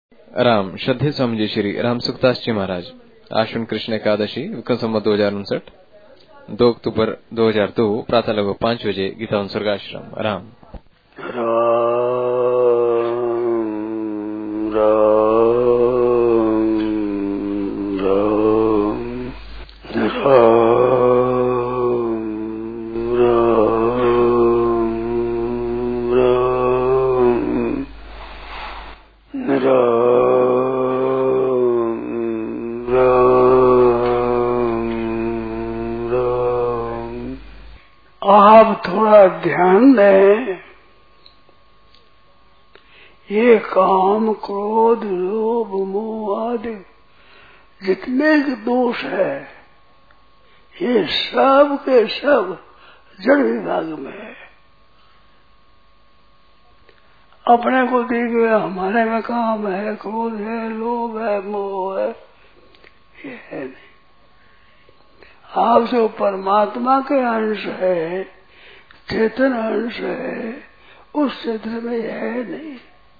राम श्रद्धे स्वामी जी श्री राम सुखदास जी महाराज आश्विन कृष्ण एकादशी विक्रम संवत 2059 2 अक्टूबर 2002 प्रातः लगभग 5 बजे गीता स्वर्गाश्रम। राम आप थोड़ा ध्यान दें, ये काम क्रोध लोभ मोह आदि जितने के दोष है ये सब के सब जड़ विभाग में है। अपने को देख हमारे में काम है, क्रोध है, लोभ है, मोह है, ये है नहीं। आप जो परमात्मा के अंश है, चेतन अंश है, उस क्षेत्र में यह है नहीं।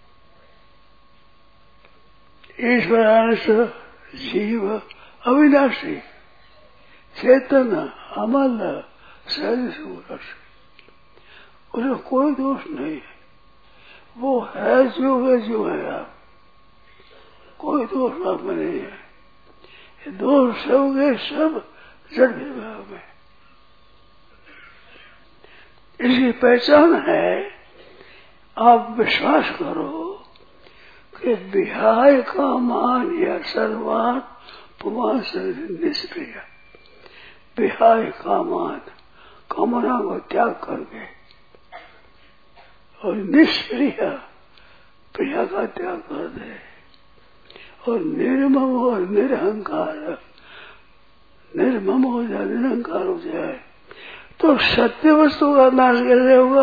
ईश्वर अंश जीव अविनाशी, चेतन अमल सहज सूरज, उसमें कोई दोष नहीं है। वो है जो है आप, कोई दोष आप में नहीं है। ये दोष सब के सब जड़ विभाग में। इसकी पहचान है, आप विश्वास करो कि विहाय कामान या सर्वान पुमान से निष्क्रिय, विहाय कामान कामना को त्याग करके और निष्क्रिय प्रिया का त्याग कर दे और निर्मम और निरहंकार, निर्मम हो जाए, निरंकार हो जाए, तो सत्य वस्तु का नाश कैसे होगा?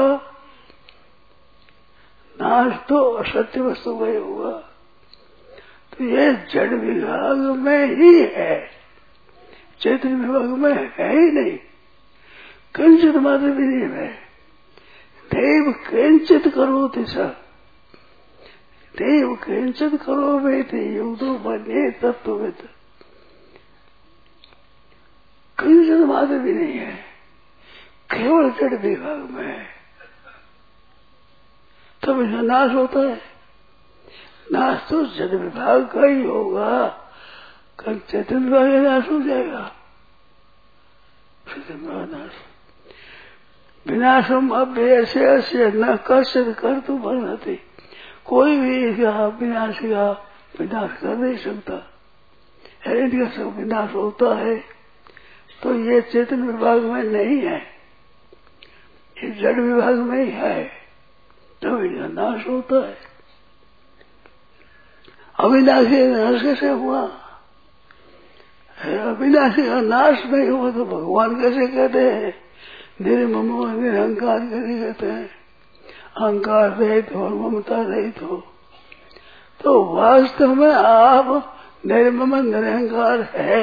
नाश तो असत्य वस्तु का ही होगा। तो ये जड़ विभाग में ही है, चैतन्य विभाग में है ही नहीं, किंचित मात्र भी नहीं है। देव किंचित करो दिशा, देव किंचित करो वेद युद्धो बने तत्वविद, किंचित मात्र भी नहीं है, केवल जड़ विभाग में है। तब इसका नाश होता है। नाश तो जड़ विभाग का ही होगा, कल चेतन विभाग का नाश हो जाएगा। चेतन विभाग नाश विनाशम अब ऐसे न कष्ट कर तो बनती, कोई भी इसका विनाश का विनाश कर नहीं सकता। इनका सब विनाश होता है तो ये चेतन विभाग में नहीं है, ये जड़ विभाग में ही है, तो इनका नाश होता है। अविनाशी नाश कैसे हुआ? अविनाशी का नाश नहीं हुआ तो भगवान कैसे कहते हैं निर्मम निरहंकार कैसे कहते हैं? अहंकार रहित हो, ममता रहित हो। तो वास्तव में आप निर्मम निरहंकार है,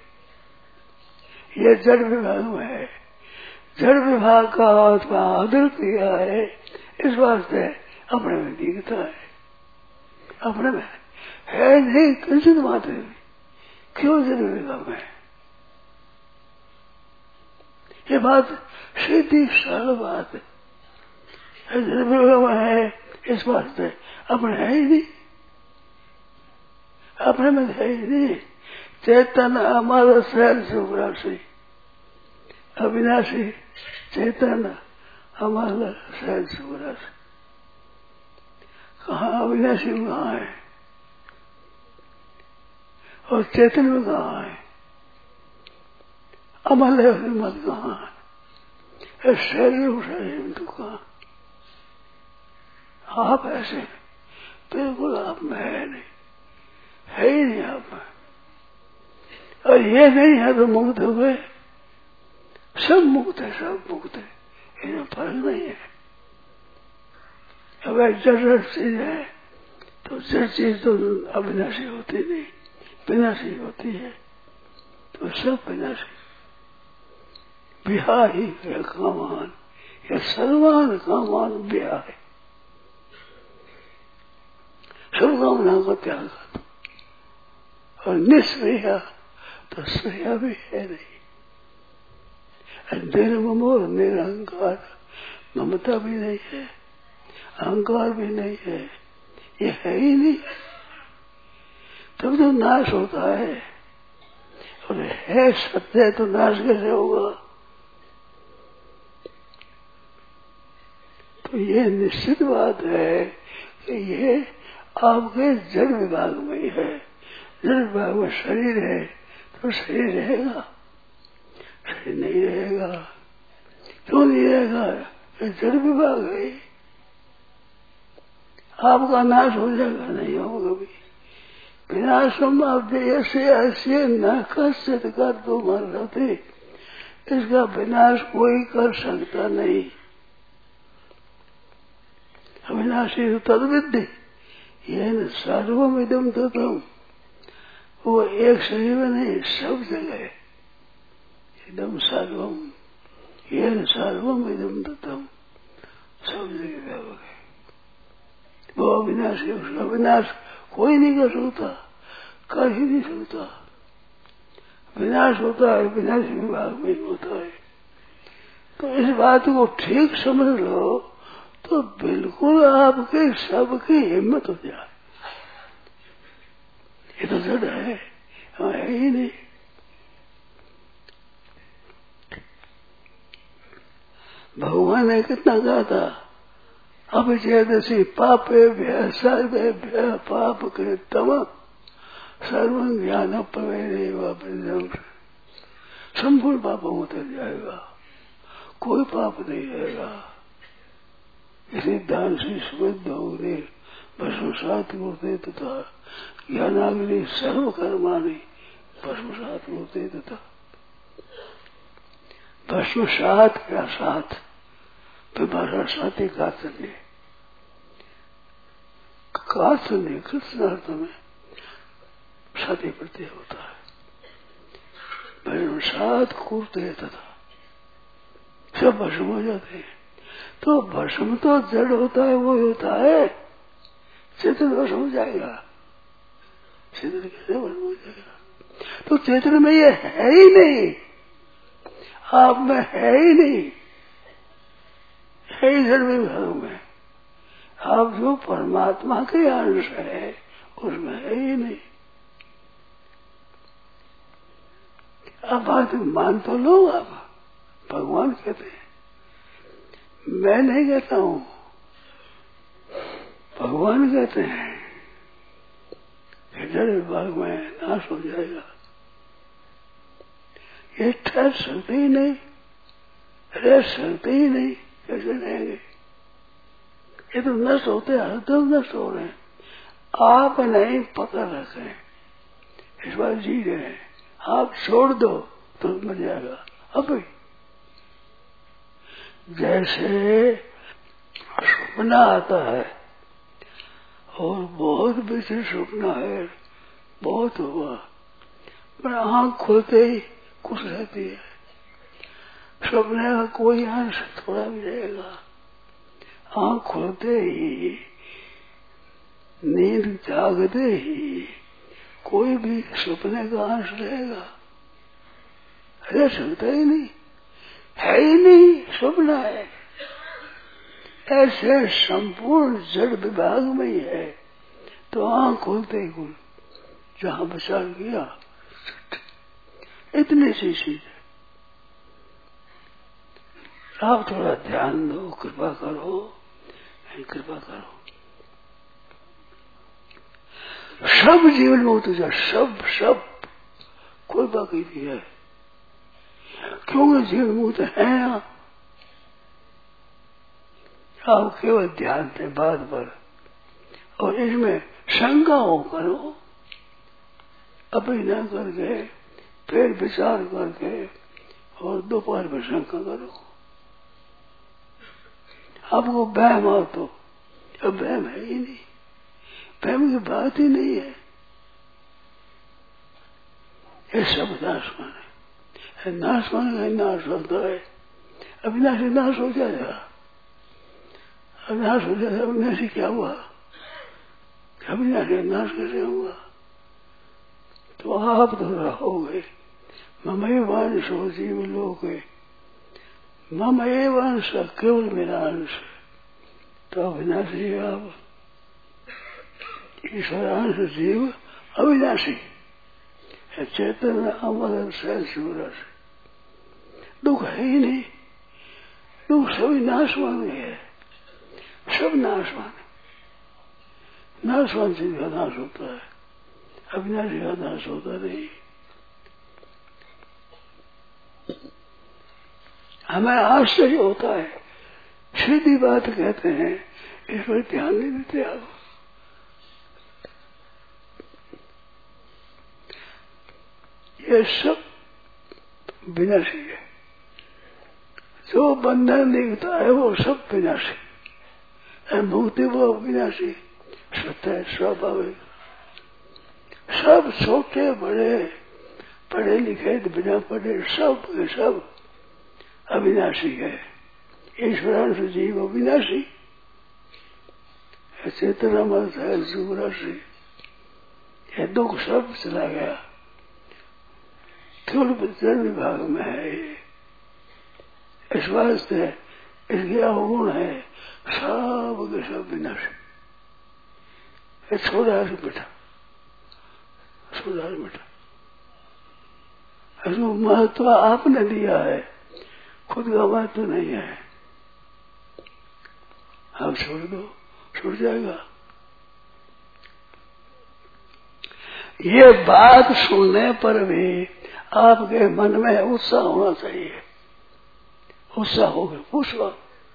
ये जड़ विभाग में है। जड़ विभाग का आदर किया है, इस वास्ते अपने में दिखता है, अपने में है नहीं, किंचित मात्र भी। क्यों जड़ विभाग में? ये बात सीधी सरल बात है। जड़ विभाग में है इस वास्ते अपने है ही नहीं, अपने में है ही नहीं। चेतन अमर सहज सुखराशि, अविनाशी चेतन अमर सहज सुखराशि। कहाँ अविनाशी में कहाँ है और चेतन में कहाँ है? अमल है मत कहाँ है? शरीर में तो कहाँ? आप ऐसे बिल्कुल आप में है नहीं, है ही नहीं आप में। और ये नहीं है तो मुक्त हो गए, सब मुक्त है, सब मुक्त है, इन्हें फर्क नहीं है। अगर जड़ चीज है तो जड़ चीज तो अविनाशी होती नहीं, विनाशी होती है, तो सब विनाशी। बिहा ही है कामान, या सर्वान कामान बिहा है। सब कामना को त्याग कर दो। और निष्क्रिया तो श्रेया भी है नहीं। निर्ममोह निरहंकार, ममता भी नहीं है, अहंकार भी नहीं है, ये है ही नहीं। तब तो नाश होता है। और है सत्य तो नाश कैसे होगा? तो ये निश्चित बात है कि ये आपके जड़ विभाग में ही है। जड़ विभाग में शरीर है तो शरीर रहेगा, शरीर नहीं रहेगा। क्यों नहीं रहेगा? ये जड़ विभाग है। आपका नाश हो जाएगा, नहीं होगा कभी। विनाशम आप ऐसे ऐसे न कश्चित कर तो मर रहते, इसका विनाश कोई कर सकता नहीं। अविनाशी तद्विद्धि ये न सर्वम इदम ततम, वो एक शरीर में नहीं, सब जगह एकदम सर्वम, ये न सर्वम इदम ततम, सब जगह व्यापक है। वो अविनाशी, उसका विनाश कोई नहीं कर सकता, कर ही नहीं सकता। विनाश होता है विनाशी विभाग में ही होता है। तो इस बात को ठीक समझ लो तो बिल्कुल आपके सबकी हिम्मत हो जाए। ये तो जड़ है ही नहीं। भगवान ने कितना कहा था, अभिचेदसी पापे भय सर्वे भय पाप कृतम सर्व ज्ञान प्रवेश, संपूर्ण पापों में उतर जाएगा, कोई पाप नहीं रहेगा। इसी दान से शुद्ध होने भस्मसात होते तथा ज्ञानाग्नि सर्व कर्माणि भस्मसात होते तथा। भस्मसात क्या साथ? भाषा साथी काचन्य, काचन्य कृष्ण अर्थ में साथी प्रत्यय होता है। भस्मसात कूटते तथा सब भस्म हो जाते हैं। तो भस्म तो जड़ होता है, वो होता है। चेतन भस्म हो जाएगा, चेतन कैसे भस्म हो जाएगा? तो चेतन में ये है ही नहीं, आप में है ही नहीं, है ही जड़ विभाग में। आप जो परमात्मा के अंश है उसमें है ही नहीं। आप बात मान तो लो, आप भगवान कहते हैं, मैं नहीं कहता हूं, भगवान कहते हैं कि जड़ विभाग में नाश हो जाएगा। ये ठहर सकते ही नहीं, रह सकते ही नहीं, कैसे रहेंगे? ये तो नष्ट होते हैं, हरदम नष्ट हो रहे हैं। आप नहीं पकड़ रखे, इस बार जी रहे हैं, आप छोड़ दो तो मर जाएगा। अब जैसे सपना आता है और बहुत विचित्र सपना है, बहुत हुआ, पर आंख खोलते ही कुछ रहती है। सपने का कोई अंश थोड़ा भी रहेगा, आंख खोलते ही, नींद जागते ही कोई भी सपने का अंश रहेगा? रह सकता ही नहीं, है ही नहीं, सपना है। ऐसे संपूर्ण जड़ विभाग में ही है। तो आंख खोलते ही कुल जहां विचार किया, इतनी सी चीज है। आप थोड़ा ध्यान दो, कृपा करो, कृपा करो। सब जीवन में होते जा, सब कोई बाकी नहीं है। क्योंकि जीवन मुक्त है आप केवल ध्यान दें बात पर, और इसमें शंका हो करो, अभी न करके फिर विचार करके और दोपहर में शंका करो। आपको वहम हो तो, अब वहम है ही नहीं, वहम की बात ही नहीं है। ये सब नाशवान है, नाशवान का नाश होता है। अविनाशी नाश हो जाएगा, अविनाश हो जाएगा। अविनाशी क्या हुआ? अविनाशी नाश कैसे होगा? तो आप तो रहोगे ममैवांशो जीव लोके, ममैवांश केवल मेरा अंश, तो अविनाशी आप। ईश्वरांश जीव अविनाशी है, चैतन्य अमर सहज शिवराशि। दुख है ही नहीं, दुख सभी नाशवान है, सब नाशवान है। नाशवान चीज का नाश होता है, अविनाशी का नाश होता नहीं। हमें आश्चर्य होता है, सीधी बात कहते हैं, इस पर ध्यान नहीं देते आप। ये सब विनाशी है, जो बंधन दिखता है वो सब विनाशी है, मुक्ति वो विनाशी सत्य है, स्वाभाविक। सब छोटे बड़े, पढ़े लिखे बिना पढ़े, सब के सब अविनाशी है। ईश्वरांश जीव अविनाशी, चेतना मन है जुराशी। ये दुख सब चला गया, केवल जल विभाग में है ये। इस वास्ते इसके अवगुण है, सब के सब विनाशी। छोड़ा से बेटा, छोड़ा से बेटा, इसको महत्व आपने दिया है, खुद का महत्व नहीं है। आप छोड़ दो, छूट जाएगा। ये बात सुनने पर भी आपके मन में उत्साह होना चाहिए। उत्साह हो गया, पूछो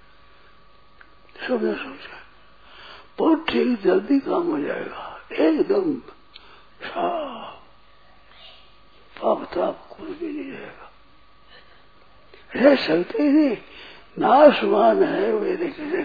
समझा समझा, बहुत ठीक, जल्दी काम हो जाएगा, एकदम साफ, पाप ताप कुछ भी नहीं रहेगा। रह सकते नहीं, नाशवान है वे देखने,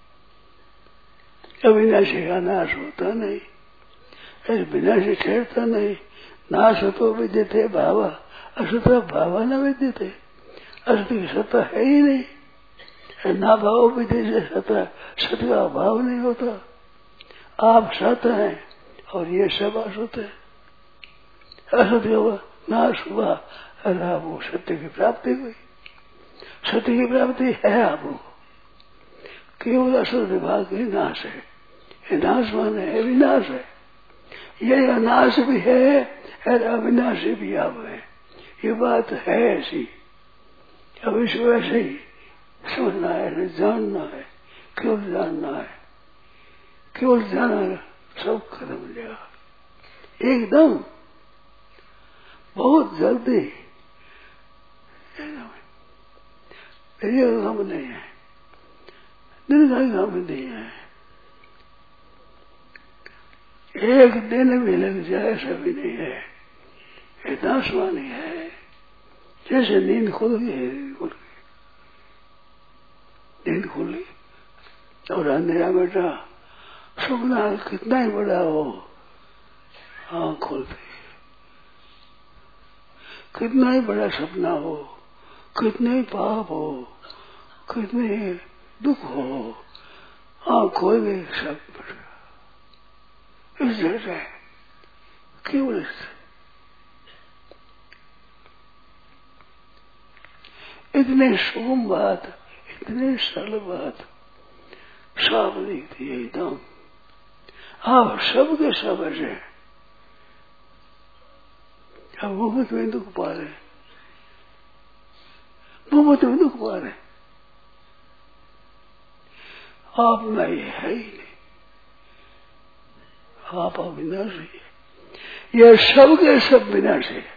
अविनाशी का नाश होता नहीं, विनाशी ठहरता नहीं। नाश तो विद्यते भाव, असत भाव न विद्यते, असत की सत्ता है ही नहीं। ना भाव विधि से सत्ता, सत्य का भाव नहीं होता। आप सत्य हैं और ये सब असत है। असत्य हुआ, नाश हुआ, और आपको सत्य की प्राप्ति हुई। सत्य की प्राप्ति है आपको, केवल असत विभाग ही नाश है। ये नाश माने है, विनाश है। ये अनाश भी है और अविनाशी भी आप है। ये बात है ऐसी, अब इसको ऐसे ही समझना है, जानना है, केवल जानना है। केवल जाना सब खत्म हो जाएगा एकदम, बहुत जल्दी। ये काम नहीं है, दिन का काम नहीं है, एक दिन भी लग जाए ऐसा भी नहीं है। इतना स्वानी है, जैसे नींद खुल गई, नींद खुली और अंधेरा बेटा, सपना कितना ही बड़ा हो, आँख खुलती, कितना ही बड़ा सपना हो, कितने ही पाप हो, कितने दुख हो, आँख खोल गई, सब इस जैसे केवल इतने सुगम बात, इतने सरल बात, साफ दिखती है एकदम। आप सबके सब ऐसे, अब मुफ्त में दुख पा रहे, मुफ्त में दुख पा रहे, आप में ये है ही नहीं, आप अविनाशी है। ये सबके सब विनाशी है।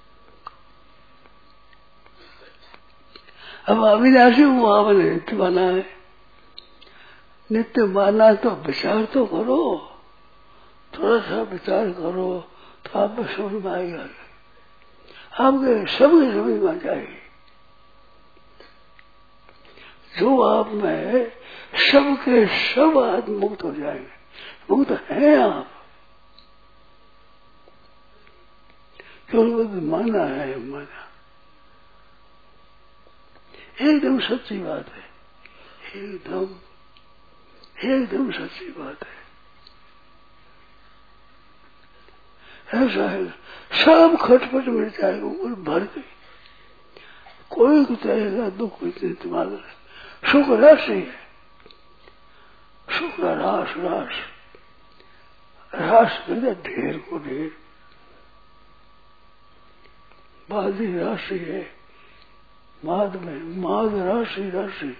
अब अविनाशी को आपने नित्य माना है, नित्य माना तो विचार तो करो, थोड़ा सा विचार करो तो आप समझ में आएगा, आपके सबके समझ में आ जाएगी। जो आप में सबके सब आदमी मुक्त हो जाएंगे, मुक्त है आप, केवल माना है, माना एकदम सच्ची बात है, एकदम एकदम सच्ची बात है। ऐसा है, सब खटपट मिट जाएगा, उम्र भर गई। कोई कहेगा दुख इतने दिमाग है। सुख राशि है, सुख रास रास रास कहते ढेर को ढेर। बाधी राशि है, माद में माद राशि राशि।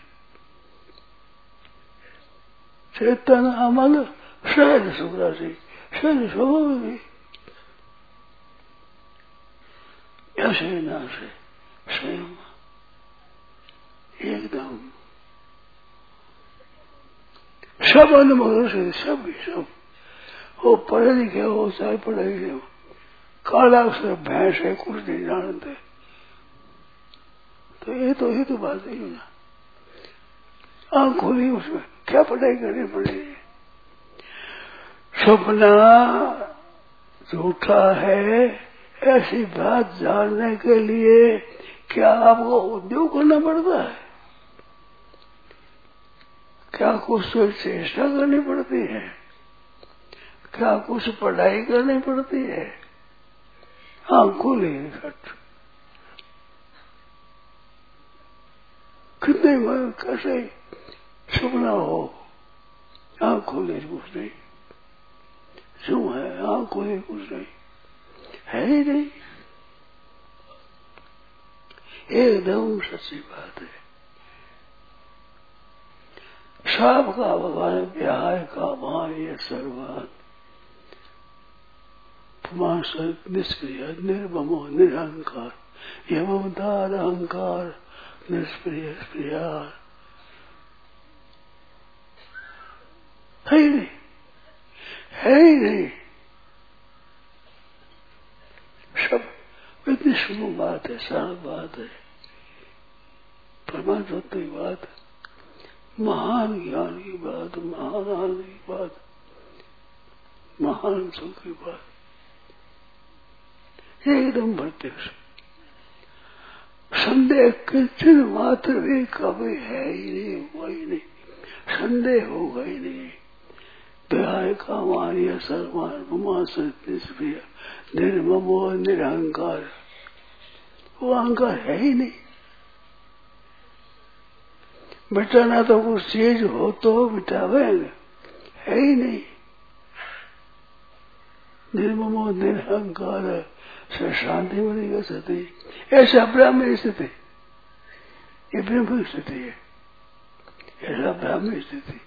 चेतन अमल सहज सुख राशि, सहज स्वभाव ऐसे ना से स्वयं एकदम सब अनुभव से सब वो पढ़े लिखे हो चाहे पढ़े लिखे हो, काला अक्षर भैंस है, कुछ नहीं जानते, तो ये तो बात ही ना। आंख खोली उसमें क्या पढ़ाई करनी पड़ेगी। सपना झूठा है ऐसी बात जानने के लिए क्या आपको उद्योग करना पड़ता है? क्या कुछ चेष्टा करनी पड़ती है? क्या कुछ पढ़ाई करनी पड़ती है? आंख खोली खट कितने कैसे सपना हो, आंख खोले कुछ नहीं, क्यों है आंख खोले कुछ नहीं, है ही नहीं, एकदम सच्ची बात है। साप का भगवान ब्याह का मान ये सर्वान निष्क्रिय निर्ममो निरहंकार ये ममतार अहंकार निष्प्रिय प्रिया है ही नहीं, है ही नहीं। सब इतनी शुभ बात है, सरल बात है, परमात्मा की बात, महान ज्ञान की बात, महान आनंद की बात, महान सुख की बात, एकदम प्रत्यक्ष। संदेह किंचन मात्र भी कभी है ही नहीं, हुआ ही नहीं, संदेह होगा ही नहीं। व्याय का मानिया सर्वमान ममा सत्य निर्ममो निरहंकार, वो अहंकार है ही नहीं। मिटाना तो कुछ चीज हो तो मिटावेंगे, है ही नहीं। निर्ममो निरहंकार से शांति मिलेगा सती, ऐसा ब्राह्मण स्थिति, ये ब्रह्म स्थिति है, ऐसा ब्राह्मण स्थिति।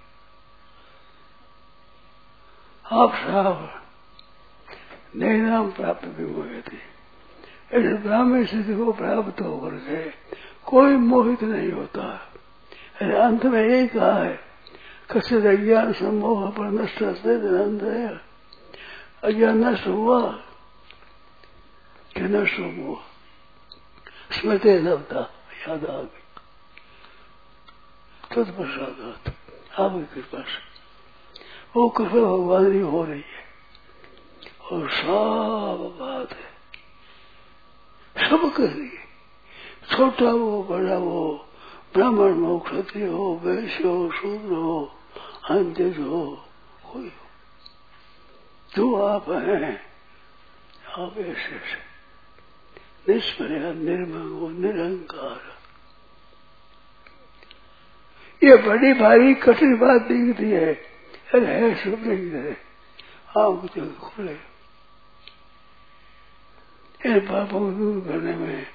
आप साहब नए नाम प्राप्त भी हुए थे, ऐसे ब्राह्मण स्थिति को प्राप्त होकर के कोई मोहित नहीं होता। अंत में यही कहा है, कसित अज्ञान सम्मोह पर नष्ट है, अज्ञान नष्ट हुआ कि नष्ट हुआ, स्मृति लब्धा याद आ गई, तत्पश्चात आपकी कृपा से वो कृपा भगवान की हो रही है, और सब बात है सबके लिए, छोटा हो बड़ा हो, ब्राह्मण हो क्षत्रिय हो वैश्य हो शूद्र हो अंत्यज हो, कोई हो, जो आप हैं आप ऐसे निष्प्रय निर्मल हो निरंकार। ये बड़ी भारी कठिन बात दिखती है, है सब नहीं है, आप जग खुले इन पापों को दूर करने में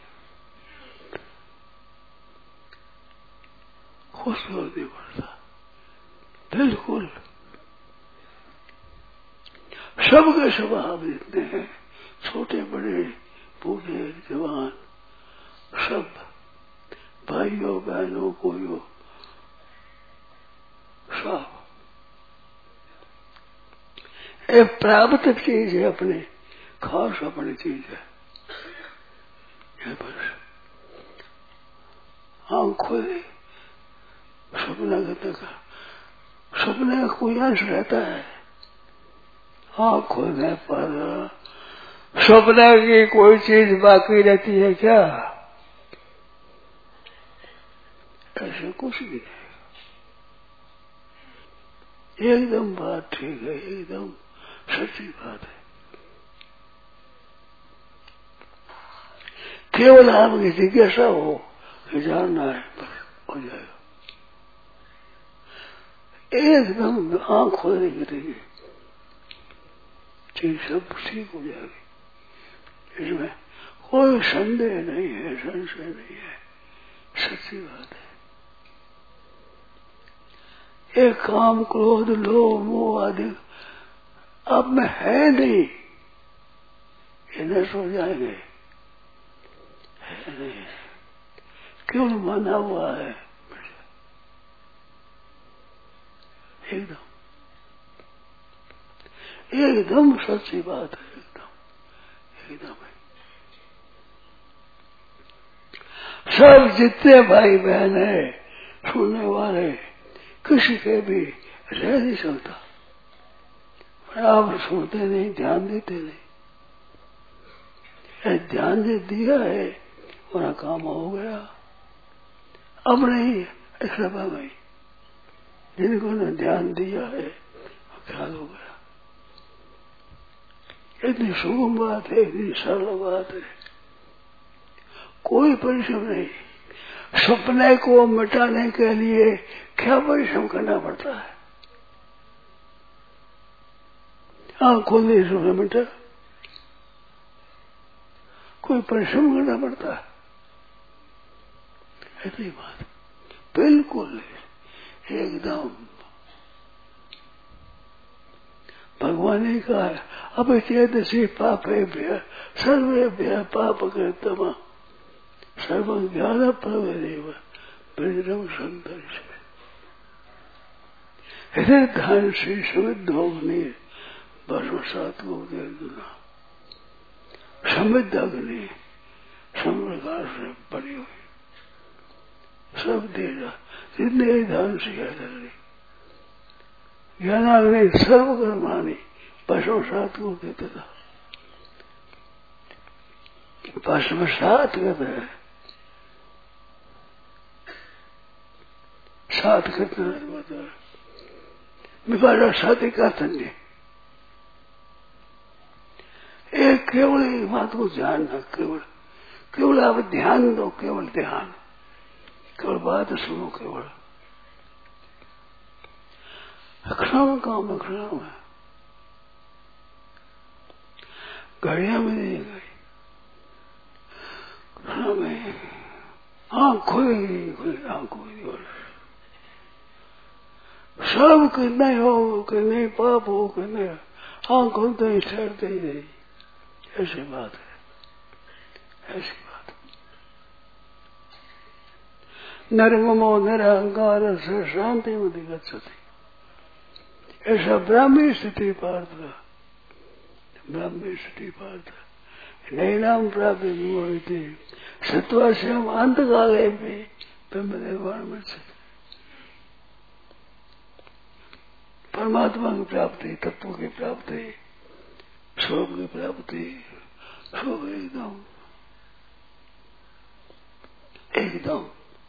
खुश होने पड़ता, बिल्कुल सबके स्वभाव जितने हैं, छोटे बड़े बूढ़े जवान सब, भाइयों बहनों कोई सब एक प्राप्त चीज है, अपने खास अपनी चीज है। ये बस आंख खोले, सपना का सपने का कोई अंश रहता है, आंख खोलने पर सपना की कोई चीज बाकी रहती है क्या? ऐसे कुछ भी नहीं, एकदम बात ठीक है, एकदम सच्ची बात है। केवल आपकी जिज्ञासा हो कि जानना है, बस हो जाएगा। एकदम आंख खोलने गिरेगी, चीज सब ठीक हो जाएगी। इसमें कोई संदेह नहीं है, संशय नहीं है, सच्ची बात है। एक काम, क्रोध, लोभ, मोह आदि अब में है नहीं, ये नष्ट हो जाएंगे, है नहीं, केवल माना हुआ है एकदम, एकदम सच्ची बात है, एकदम एकदम है। सब जितने भाई बहन है सुनने वाले, किसी के भी रह नहीं सकता। आप सुनते नहीं, ध्यान देते नहीं, ध्यान दे दिया है उनका काम हो गया। अब नहीं ऐसा भाई, जिनको ने ध्यान दिया है ख्याल हो गया। इतनी सुगम बात है, इतनी सरल बात है, कोई परिश्रम नहीं। सपने को मिटाने के लिए क्या परिश्रम करना पड़ता है? आंख खोलने सपना मिटा, कोई परिश्रम करना पड़ता है? ऐसी बात बिल्कुल एकदम भगवान ने कहा है, अब चेतसी पापे भ्य सर्वे भ्य पाप कृतम सर्व ज्ञान प्रवेदेव ब्रजरम संतरिष। हृदय ध्यान से समिद्ध अग्नि वर्षात को देना, समिद्ध अग्नि समप्रकार से बनी हुई सब देगा, जितने ध्यान से ज्ञानाग्नि सर्वकर्माणी पश्चात को देता था। पश्चात कहते हैं, सात कितना बता विभाषा साथी का तन्य एक केवल एक बात को जानना, केवल केवल आप ध्यान दो, केवल ध्यान, केवल बात सुनो, केवल अक्षर काम अक्षर में घड़िया में नहीं गई, में आंख खुली आंख खुली, सब कितने हो कितने पाप हो कितने आंख खुलते ही ठहरते ही नहीं। ऐसी बात है, ऐसी बात। निर्ममो निरहंकार से शांति में गच्छति, ऐसा ब्राह्मी स्थिति पार्थ, ब्राह्मी स्थिति पार्थ नैनाम प्राप्त विमोहिते सत्वाश्याम अंत काले में ब्रह्मदेवान में परमात्मा की प्राप्ति, तत्व की प्राप्ति, स्वर्ग की प्राप्ति, सब एकदम एकदम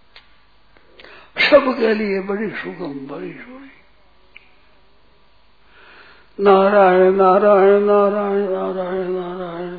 सबके लिए बड़ी सुगम, बड़ी सुगम। नारायण नारायण नारायण नारायण नारायण